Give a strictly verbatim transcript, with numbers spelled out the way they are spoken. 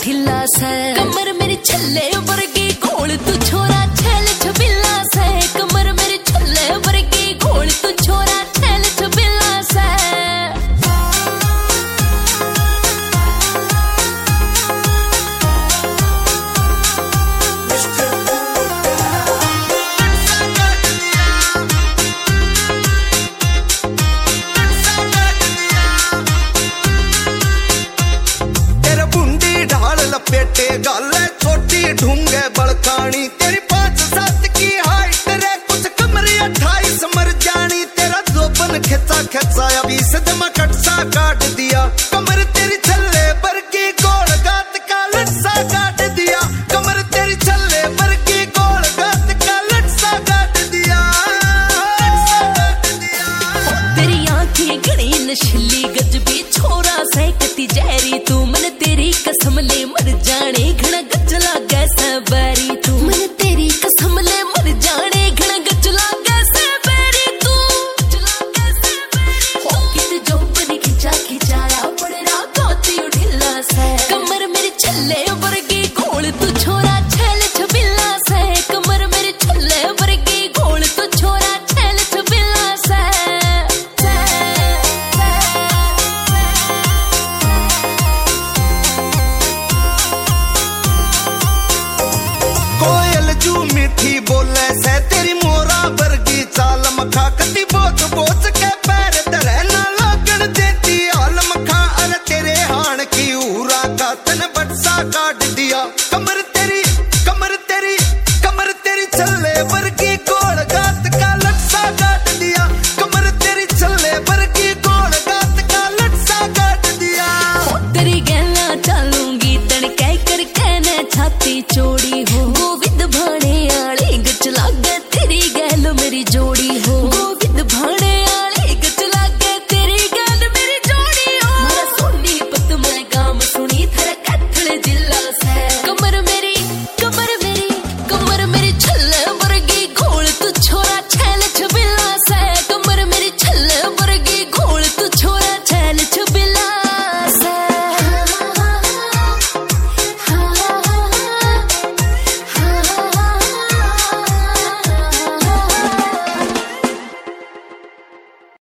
ढिला सा, कमर मेरी छल्ले वर्गी घोल तू छोरा छैल छबिला सा, कमर मेरी छल्ले वर्गी घोल तू छोरा छैल छबिला सा। पेटे गाले छोटी ढूंगे बड़कानी, तेरी पांच सात की हाइट रे कुछ कमरे अट्ठाईस मर जानी, तेरा जोबन खिंचा खिंचाया बीस दमा कटसा काट दिया, कमर तेरी छल्ले पर की गोल गात का लटसा काट दिया, कमर तेरी छल्ले पर की गोल गात का लटसा काट दिया, काट दिया। तेरी आंखें घड़ी नशीली गजबी छोरा सहकती जहरी, तू मन तेरी कसम ले मर जाने घना गजला कैसे बैरी, तू मन तेरी कसम ले मर जाने घना गजला कैसे बैरी, तू हो कित जो बनी खिंचा खिंचाया पड़े रात होती ढिला सा, कमर मेरी छल्ले वर्गी घोल तू छोरा छैल छबिला सा, कमर मेरी छल्ले वर्गी घोल तू छोरा छैल छबिला सा। कोयल जू मीठी बोले से तेरी मोरा वर्गी चाल मखा कती बोच बोच के